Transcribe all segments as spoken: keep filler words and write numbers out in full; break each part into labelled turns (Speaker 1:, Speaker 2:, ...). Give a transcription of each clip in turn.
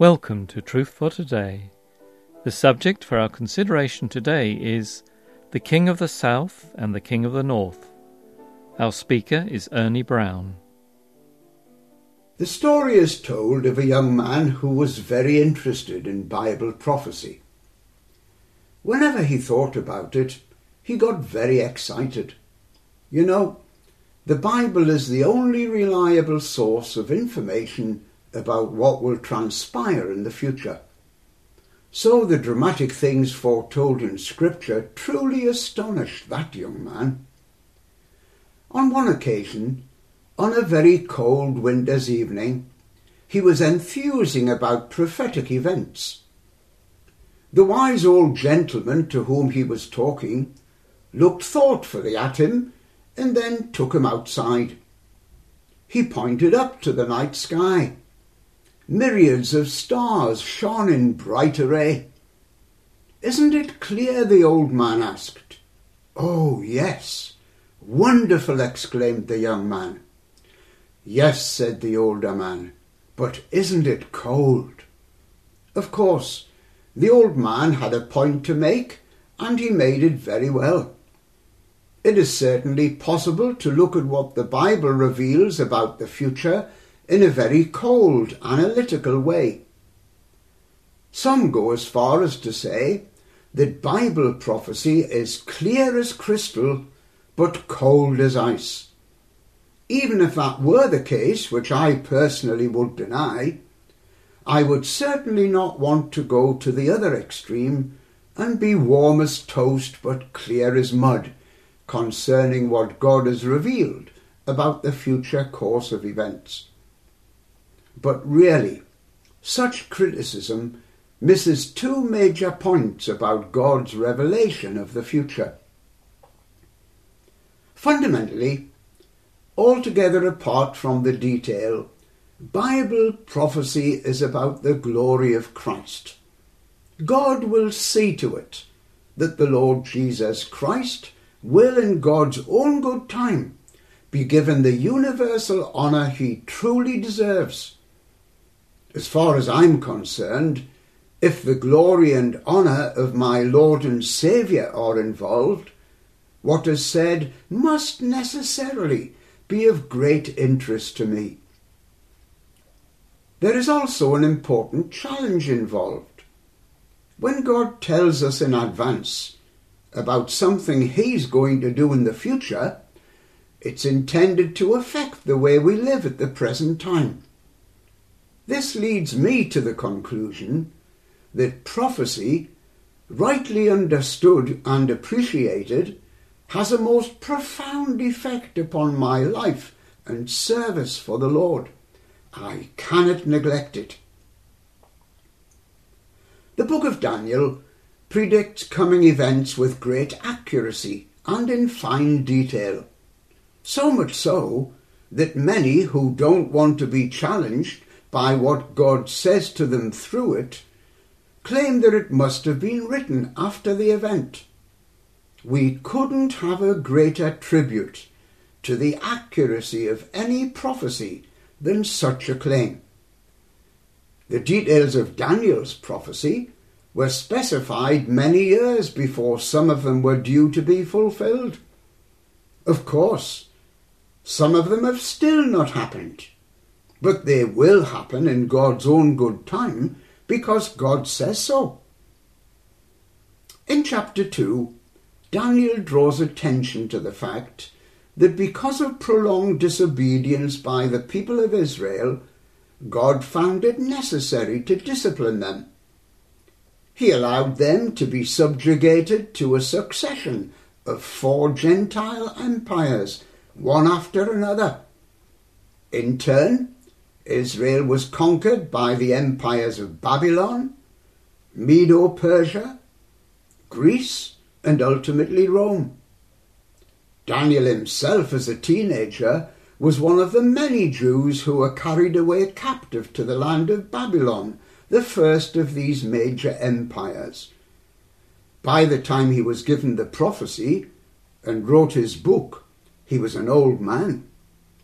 Speaker 1: Welcome to Truth for Today. The subject for our consideration today is the King of the South and the King of the North. Our speaker is Ernie Brown.
Speaker 2: The story is told of a young man who was very interested in Bible prophecy. Whenever he thought about it, he got very excited. You know, the Bible is the only reliable source of information about what will transpire in the future. So the dramatic things foretold in Scripture truly astonished that young man. On one occasion, on a very cold winter's evening, he was enthusing about prophetic events. The wise old gentleman to whom he was talking looked thoughtfully at him and then took him outside. He pointed up to the night sky. Myriads of stars shone in bright array. "Isn't it clear?" the old man asked. "Oh, yes. Wonderful," exclaimed the young man. "Yes," said the older man, "but isn't it cold?" Of course, the old man had a point to make, and he made it very well. It is certainly possible to look at what the Bible reveals about the future in a very cold, analytical way. Some go as far as to say that Bible prophecy is clear as crystal, but cold as ice. Even if that were the case, which I personally would deny, I would certainly not want to go to the other extreme and be warm as toast but clear as mud concerning what God has revealed about the future course of events. But really, such criticism misses two major points about God's revelation of the future. Fundamentally, altogether apart from the detail, Bible prophecy is about the glory of Christ. God will see to it that the Lord Jesus Christ will in God's own good time be given the universal honour he truly deserves. As far as I'm concerned, if the glory and honour of my Lord and Saviour are involved, what is said must necessarily be of great interest to me. There is also an important challenge involved. When God tells us in advance about something he's going to do in the future, it's intended to affect the way we live at the present time. This leads me to the conclusion that prophecy, rightly understood and appreciated, has a most profound effect upon my life and service for the Lord. I cannot neglect it. The book of Daniel predicts coming events with great accuracy and in fine detail, so much so that many who don't want to be challenged by what God says to them through it claim that it must have been written after the event. We couldn't have a greater tribute to the accuracy of any prophecy than such a claim. The details of Daniel's prophecy were specified many years before some of them were due to be fulfilled. Of course, some of them have still not happened, but they will happen in God's own good time because God says so. In chapter two, Daniel draws attention to the fact that because of prolonged disobedience by the people of Israel, God found it necessary to discipline them. He allowed them to be subjugated to a succession of four Gentile empires, one after another. In turn, Israel was conquered by the empires of Babylon, Medo-Persia, Greece, and ultimately Rome. Daniel himself, as a teenager, was one of the many Jews who were carried away captive to the land of Babylon, the first of these major empires. By the time he was given the prophecy and wrote his book, he was an old man.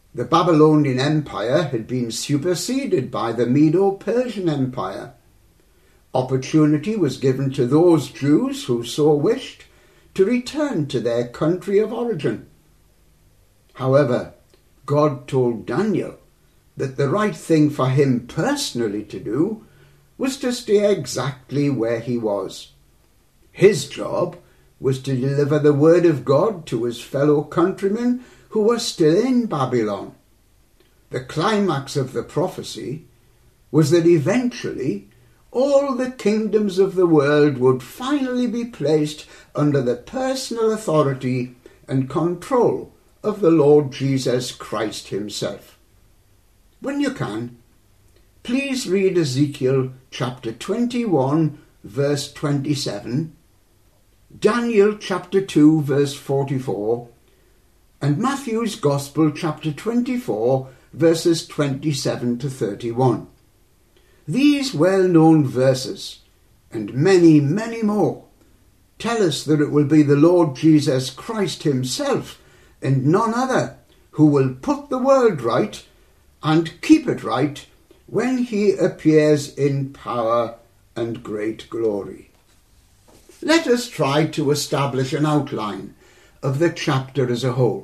Speaker 2: The Babylonian Empire had been superseded by the Medo-Persian Empire. Opportunity was given to those Jews who so wished to return to their country of origin. However, God told Daniel that the right thing for him personally to do was to stay exactly where he was. His job was to deliver the word of God to his fellow countrymen who were still in Babylon. The climax of the prophecy was that eventually all the kingdoms of the world would finally be placed under the personal authority and control of the Lord Jesus Christ himself. When you can, please read Ezekiel chapter twenty-one, verse twenty-seven, Daniel chapter two, verse forty-four, and Matthew's Gospel chapter twenty-four, verses twenty-seven to thirty-one. These well-known verses, and many, many more, tell us that it will be the Lord Jesus Christ himself and none other who will put the world right and keep it right when he appears in power and great glory. Let us try to establish an outline of the chapter as a whole.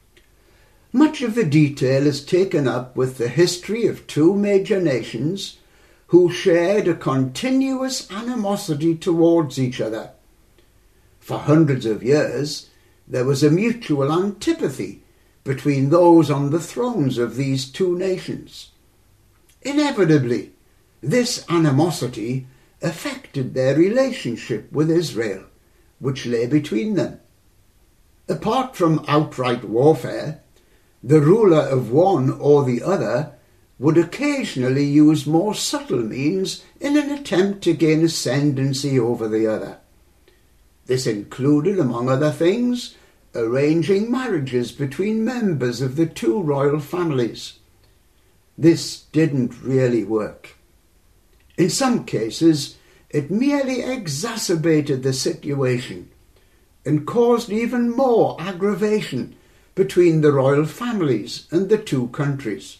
Speaker 2: Much of the detail is taken up with the history of two major nations who shared a continuous animosity towards each other. For hundreds of years, there was a mutual antipathy between those on the thrones of these two nations. Inevitably, this animosity affected their relationship with Israel, which lay between them. Apart from outright warfare, the ruler of one or the other would occasionally use more subtle means in an attempt to gain ascendancy over the other. This included, among other things, arranging marriages between members of the two royal families. This didn't really work. In some cases, it merely exacerbated the situation and caused even more aggravation between the royal families and the two countries.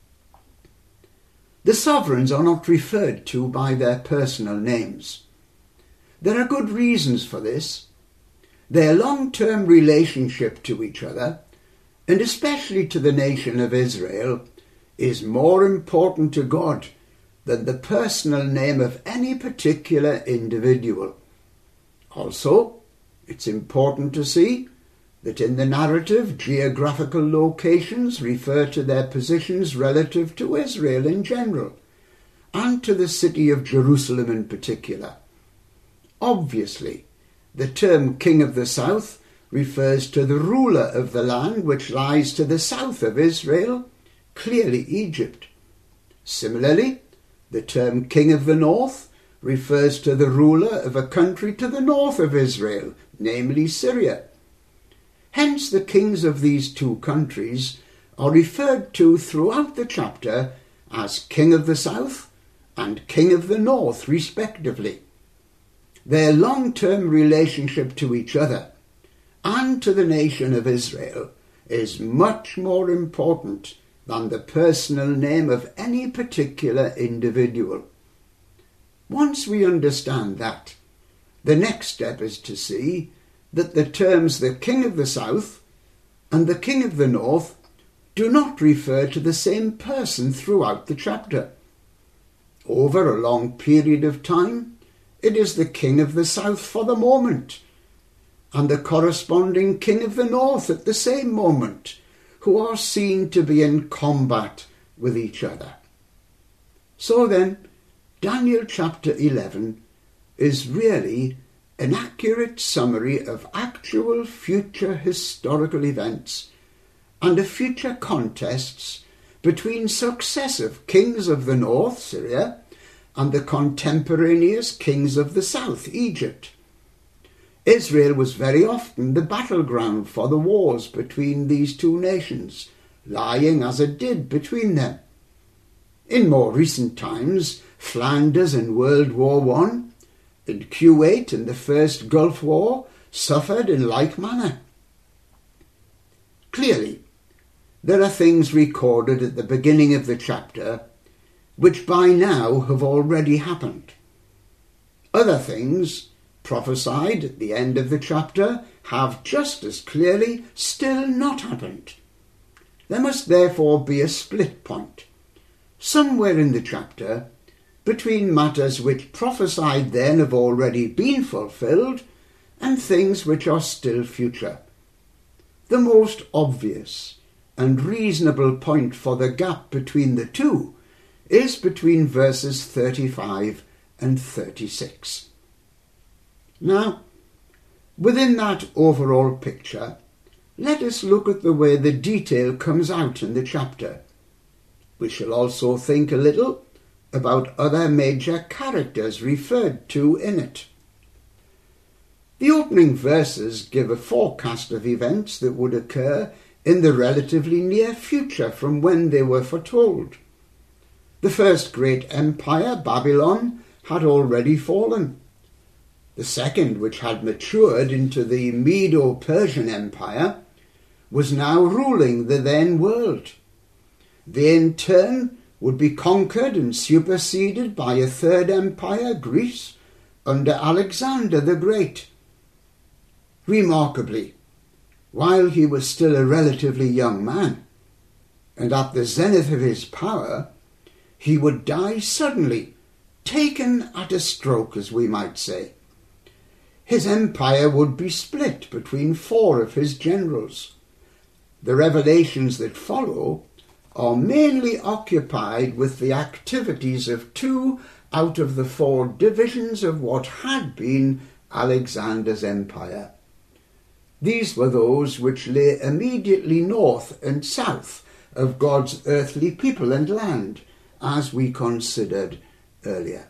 Speaker 2: The sovereigns are not referred to by their personal names. There are good reasons for this. Their long-term relationship to each other, and especially to the nation of Israel, is more important to God than the personal name of any particular individual. Also, it's important to see that in the narrative, geographical locations refer to their positions relative to Israel in general, and to the city of Jerusalem in particular. Obviously, the term King of the South refers to the ruler of the land which lies to the south of Israel, clearly Egypt. Similarly, the term King of the North refers to the ruler of a country to the north of Israel, namely Syria. Hence, the kings of these two countries are referred to throughout the chapter as King of the South and King of the North, respectively. Their long-term relationship to each other and to the nation of Israel is much more important than the personal name of any particular individual. Once we understand that, the next step is to see that the terms the King of the South and the King of the North do not refer to the same person throughout the chapter. Over a long period of time, it is the King of the South for the moment, and the corresponding King of the North at the same moment, who are seen to be in combat with each other. So then, Daniel chapter eleven is really an accurate summary of actual future historical events and of future contests between successive kings of the north, Syria, and the contemporaneous kings of the south, Egypt. Israel was very often the battleground for the wars between these two nations, lying as it did between them. In more recent times, Flanders in World War One and Kuwait in the First Gulf War suffered in like manner. Clearly, there are things recorded at the beginning of the chapter which by now have already happened. Other things prophesied at the end of the chapter have just as clearly still not happened. There must therefore be a split point, somewhere in the chapter, between matters which prophesied then have already been fulfilled and things which are still future. The most obvious and reasonable point for the gap between the two is between verses thirty-five and thirty-six. Now, within that overall picture, let us look at the way the detail comes out in the chapter. We shall also think a little about other major characters referred to in it. The opening verses give a forecast of events that would occur in the relatively near future from when they were foretold. The first great empire, Babylon, had already fallen. The second, which had matured into the Medo-Persian Empire, was now ruling the then world. They in turn would be conquered and superseded by a third empire, Greece, under Alexander the Great. Remarkably, while he was still a relatively young man, and at the zenith of his power, he would die suddenly, taken at a stroke, as we might say. His empire would be split between four of his generals. The revelations that follow are mainly occupied with the activities of two out of the four divisions of what had been Alexander's empire. These were those which lay immediately north and south of God's earthly people and land, as we considered earlier.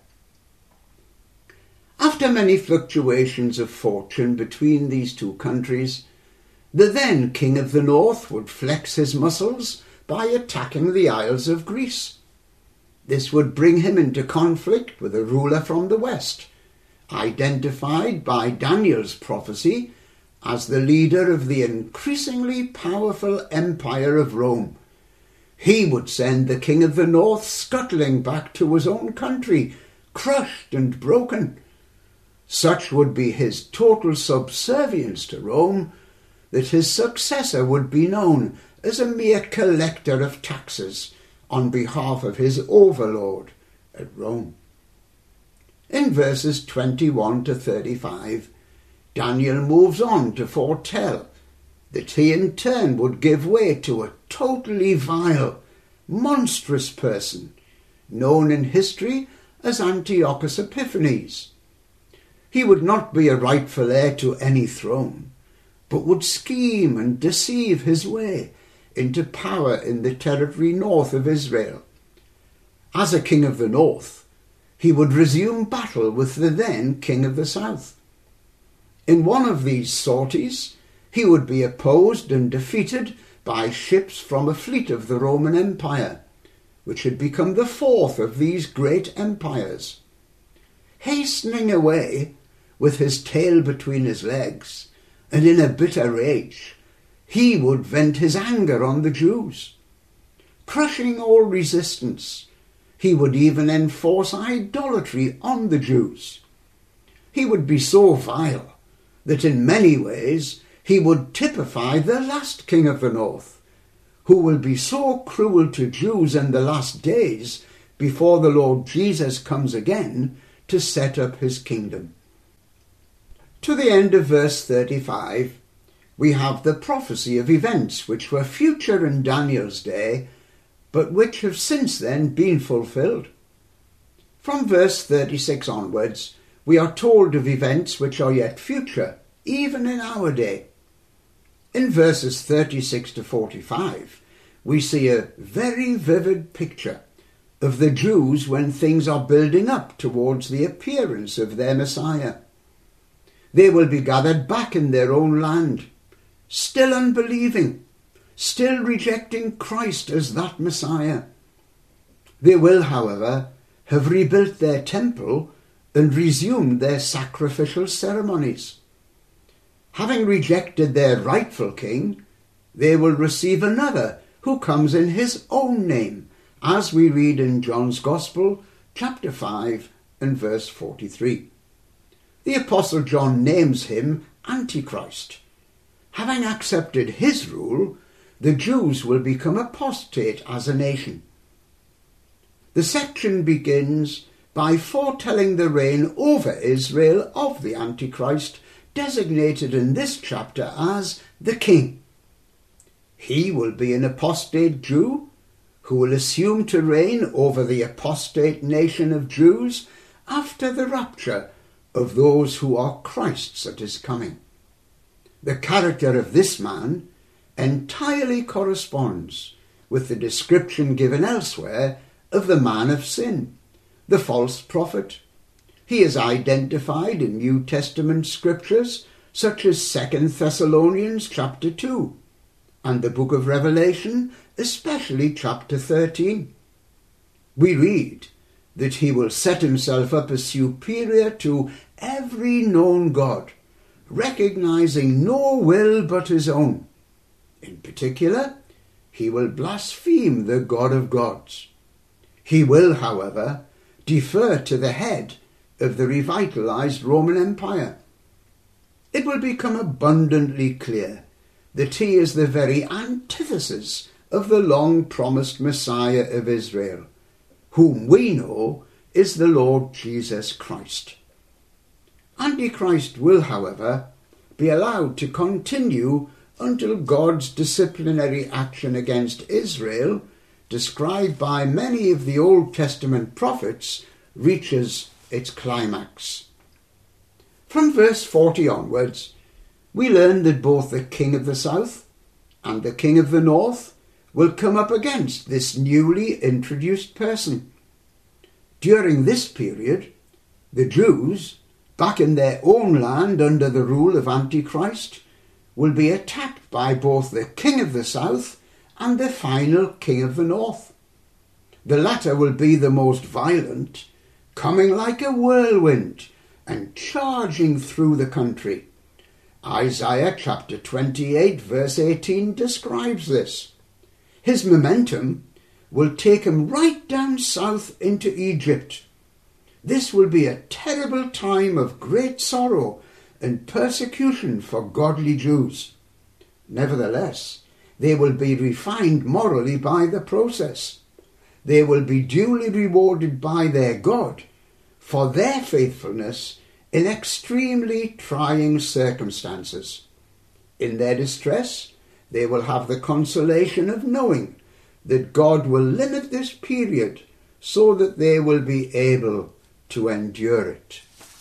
Speaker 2: After many fluctuations of fortune between these two countries, the then king of the north would flex his muscles by attacking the Isles of Greece. This would bring him into conflict with a ruler from the west, identified by Daniel's prophecy as the leader of the increasingly powerful empire of Rome. He would send the king of the north scuttling back to his own country, crushed and broken. Such would be his total subservience to Rome that his successor would be known as a mere collector of taxes on behalf of his overlord at Rome. In verses twenty-one to thirty-five, Daniel moves on to foretell that he in turn would give way to a totally vile, monstrous person known in history as Antiochus Epiphanes. He would not be a rightful heir to any throne, but would scheme and deceive his way into power in the territory north of Israel. As a king of the north, he would resume battle with the then king of the south. In one of these sorties, he would be opposed and defeated by ships from a fleet of the Roman Empire, which had become the fourth of these great empires. Hastening away, with his tail between his legs, and in a bitter rage, he would vent his anger on the Jews. Crushing all resistance, he would even enforce idolatry on the Jews. He would be so vile that in many ways he would typify the last king of the north, who will be so cruel to Jews in the last days before the Lord Jesus comes again to set up his kingdom. To the end of verse thirty-five, we have the prophecy of events which were future in Daniel's day, but which have since then been fulfilled. From verse thirty-six onwards, we are told of events which are yet future, even in our day. In verses thirty-six to forty-five, we see a very vivid picture of the Jews when things are building up towards the appearance of their Messiah. They will be gathered back in their own land, still unbelieving, still rejecting Christ as that Messiah. They will, however, have rebuilt their temple and resumed their sacrificial ceremonies. Having rejected their rightful king, they will receive another who comes in his own name, as we read in John's Gospel, chapter five and verse forty-three. The Apostle John names him Antichrist. Having accepted his rule, the Jews will become apostate as a nation. The section begins by foretelling the reign over Israel of the Antichrist, designated in this chapter as the King. He will be an apostate Jew who will assume to reign over the apostate nation of Jews after the rapture of those who are Christ's at his coming. The character of this man entirely corresponds with the description given elsewhere of the man of sin, the false prophet. He is identified in New Testament scriptures such as Second Thessalonians chapter two and the book of Revelation, especially chapter thirteen. We read that he will set himself up as superior to every known god, recognizing no will but his own. In particular, he will blaspheme the God of gods. He will, however, defer to the head of the revitalized Roman Empire. It will become abundantly clear that he is the very antithesis of the long-promised Messiah of Israel, whom we know is the Lord Jesus Christ. Antichrist will, however, be allowed to continue until God's disciplinary action against Israel, described by many of the Old Testament prophets, reaches its climax. From verse forty onwards, we learn that both the king of the south and the king of the north will come up against this newly introduced person. During this period, the Jews, back in their own land under the rule of Antichrist, will be attacked by both the king of the south and the final king of the north. The latter will be the most violent, coming like a whirlwind and charging through the country. Isaiah chapter twenty-eight verse eighteen describes this. His momentum will take him right down south into Egypt. This will be a terrible time of great sorrow and persecution for godly Jews. Nevertheless, they will be refined morally by the process. They will be duly rewarded by their God for their faithfulness in extremely trying circumstances. In their distress, they will have the consolation of knowing that God will limit this period so that they will be able to endure it.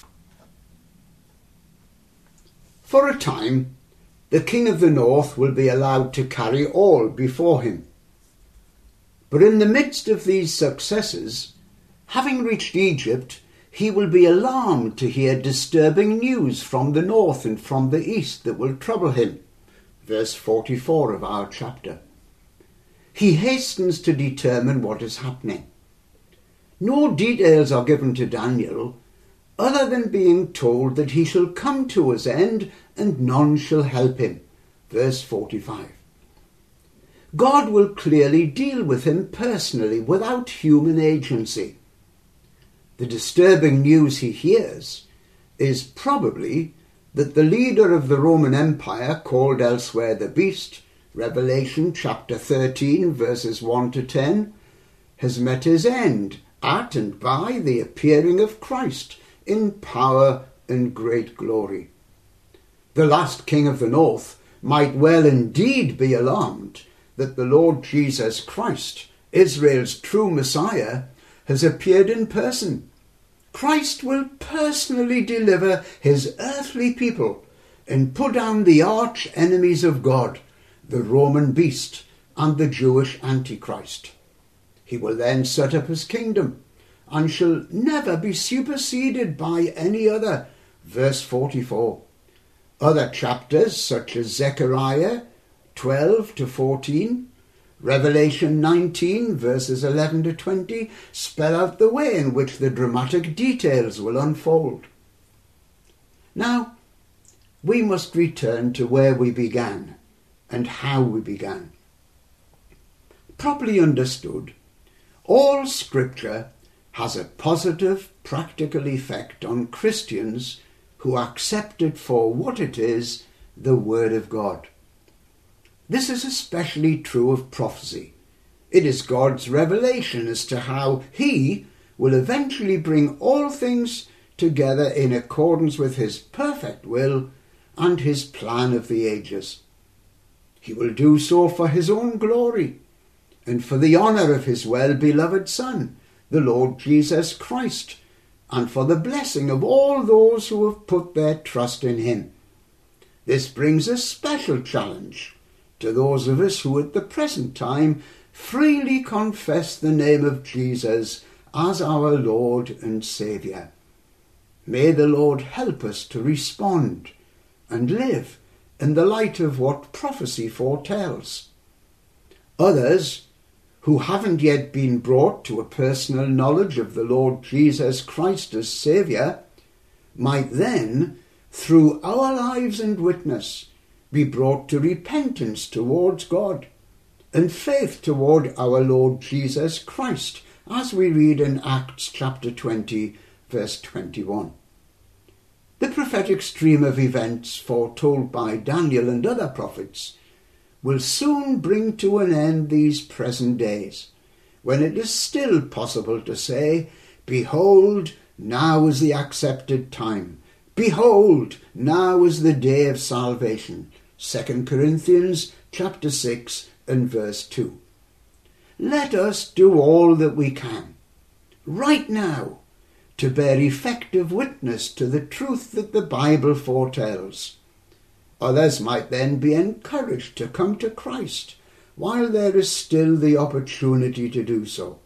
Speaker 2: For a time, the king of the north will be allowed to carry all before him. But in the midst of these successes, having reached Egypt, he will be alarmed to hear disturbing news from the north and from the east that will trouble him. Verse forty-four of our chapter. He hastens to determine what is happening. No details are given to Daniel, other than being told that he shall come to his end and none shall help him. Verse forty-five. God will clearly deal with him personally without human agency. The disturbing news he hears is probably that the leader of the Roman Empire, called elsewhere the Beast, Revelation chapter thirteen verses one to ten, has met his end at and by the appearing of Christ in power and great glory. The last king of the north might well indeed be alarmed that the Lord Jesus Christ, Israel's true Messiah, has appeared in person. Christ will personally deliver his earthly people and put down the arch enemies of God, the Roman beast and the Jewish Antichrist. He will then set up his kingdom and shall never be superseded by any other. Verse forty-four. Other chapters such as Zechariah twelve to fourteen, Revelation nineteen verses eleven to twenty spell out the way in which the dramatic details will unfold. Now, we must return to where we began and how we began. Properly understood, all Scripture has a positive, practical effect on Christians who accept it for what it is, the Word of God. This is especially true of prophecy. It is God's revelation as to how He will eventually bring all things together in accordance with His perfect will and His plan of the ages. He will do so for His own glory and for the honour of His well-beloved Son, the Lord Jesus Christ, and for the blessing of all those who have put their trust in Him. This brings a special challenge to those of us who at the present time freely confess the name of Jesus as our Lord and Saviour. May the Lord help us to respond and live in the light of what prophecy foretells. Others, who haven't yet been brought to a personal knowledge of the Lord Jesus Christ as Saviour, might then, through our lives and witness, be brought to repentance towards God and faith toward our Lord Jesus Christ, as we read in Acts chapter twenty, verse twenty-one. The prophetic stream of events foretold by Daniel and other prophets will soon bring to an end these present days, when it is still possible to say, "Behold, now is the accepted time. Behold, now is the day of salvation." Second Corinthians chapter six and verse two. Let us do all that we can, right now, to bear effective witness to the truth that the Bible foretells. Others might then be encouraged to come to Christ while there is still the opportunity to do so.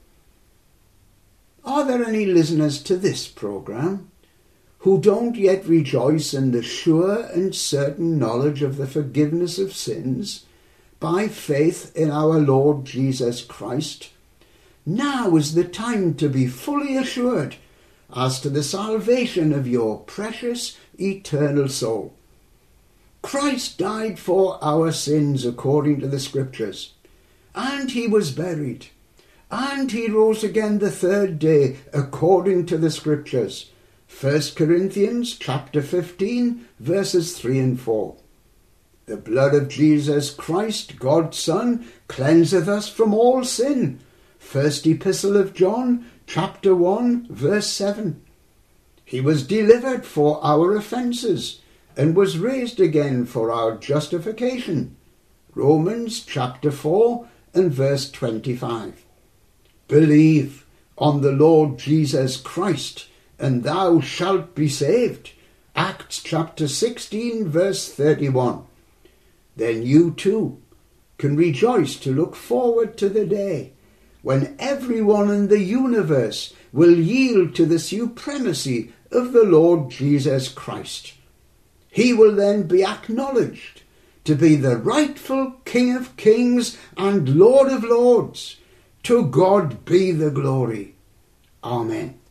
Speaker 2: Are there any listeners to this programme who don't yet rejoice in the sure and certain knowledge of the forgiveness of sins by faith in our Lord Jesus Christ? Now is the time to be fully assured as to the salvation of your precious eternal soul. Christ died for our sins according to the Scriptures, and He was buried, and He rose again the third day according to the Scriptures. First Corinthians chapter fifteen, verses three and four. The blood of Jesus Christ, God's Son, cleanseth us from all sin. First Epistle of John chapter one, verse seven. He was delivered for our offences, and was raised again for our justification. Romans chapter four and verse twenty-five. Believe on the Lord Jesus Christ, and thou shalt be saved. Acts chapter sixteen, verse thirty-one. Then you too can rejoice to look forward to the day when everyone in the universe will yield to the supremacy of the Lord Jesus Christ. He will then be acknowledged to be the rightful King of kings and Lord of lords. To God be the glory. Amen.